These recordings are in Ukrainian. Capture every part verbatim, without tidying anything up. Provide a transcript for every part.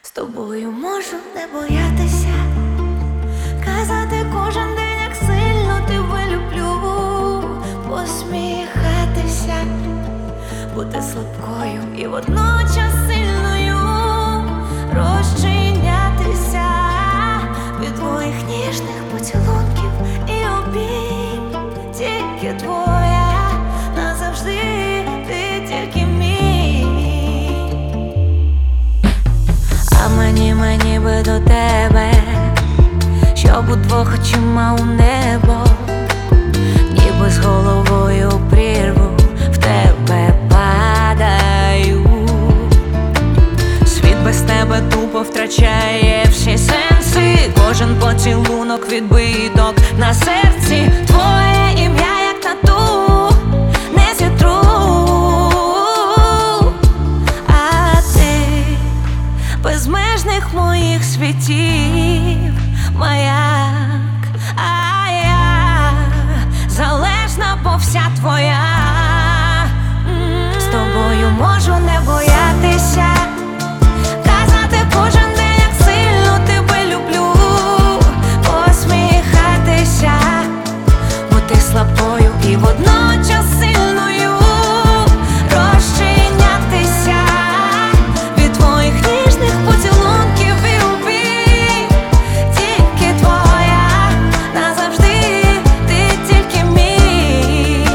З тобою можу не боятися, казати кожен день, як сильно тебе люблю, посміхатися, бути слабкою і водночас сильною, розчинятися від твоїх ніжних поцілунків і обійм. Тільки твоя назавжди, ти тільки мій. А мені, мені би до тебе, щоб удвох очима у небо, ніби з головою у прірву в тебе падаю. Світ без тебе тупо втрачає всі сенси, кожен поцілунок відбиток на серці. Твоє ім'я як тату, не зітру. А ти безмежних моїх світів маяк, а я залежна, бо вся твоя. З тобою можу не боятися, казати кожен день, як сильно тебе люблю, посміхатися, бути слабкою і водночас сильною, розчинятися від твоїх ніжних поцілунків і обійм. Тільки твоя назавжди, ти тільки мій.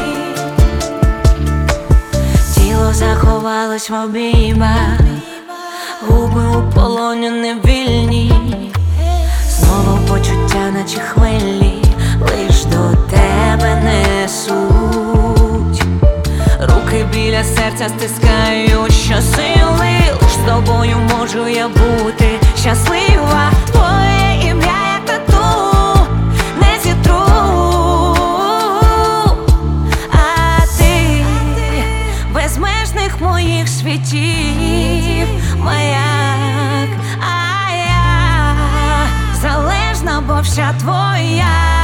Тіло заховалось в обіймах, губи у полоні невільні, знову почуття, наче хвилі, лиш до тебе несуть. Руки біля серця стискають щосили, лиш з тобою можу я бути щаслива. Твоє ім'я як тату, не зітру. А ти безмежних моїх світів маяк, а я залежна, бо вся твоя.